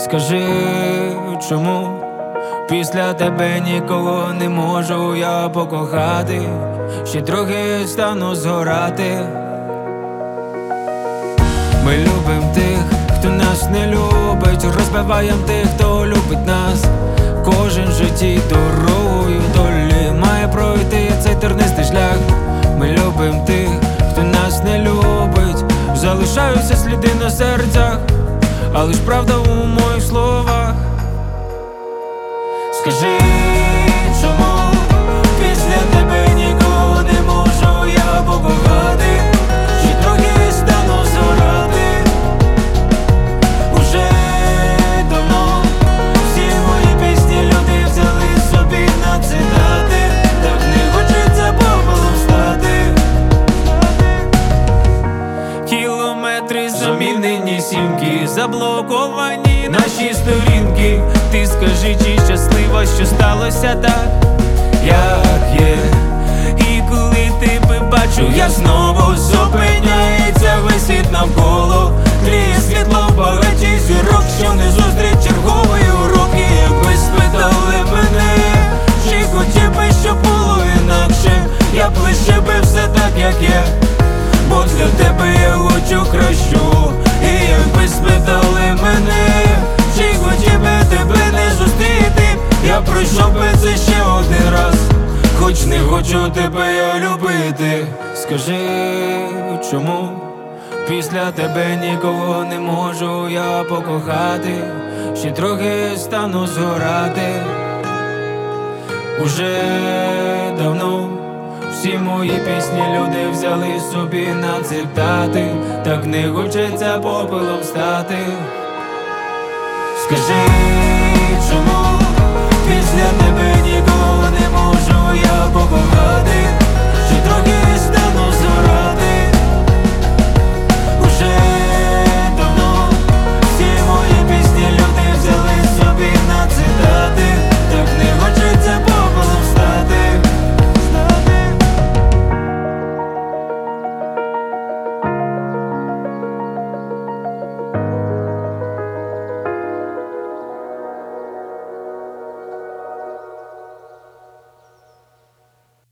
Скажи, чому після тебе нікого не можу я покохати, ще трохи стану згорати. Ми любим тих, хто нас не любить, розбиваєм тих, хто любить нас. Кожен в житті дорогою долі має пройти цей тернистий шлях. Ми любим тих, хто нас не любить, залишаються сліди на серцях, але ж правда у моїх словах. Скажи, чому після тебе нікого не можу я покохати, ще трохи стану згорати. Уже давно всі мої пісні люди взяли собі на цитати, так не хочеться попелом стати. Кілометри замінені сімки, заблоковані наші сторінки. Ти скажи, чи щаслива, що сталося так, як є. І коли тебе бачу, я знову зупиняється весь світ навколо. Тліє світло в багаті зірок, що не зустріч чергової уроки. Якби спитали мене, чи хотів би, щоб було інакше, я б лише би все так, як є, бо для тебе я хочу кращу. І якби спитали мене, чи хотів би тебе не зустріти, я пройшов би це ще один раз, хоч не хочу тебе я любити. Скажи, чому після тебе нікого не можу я покохати, ще трохи стану згорати. Уже давно всі мої пісні люди взяли собі на цитати, так не хочеться попелом стати. Скажи, чому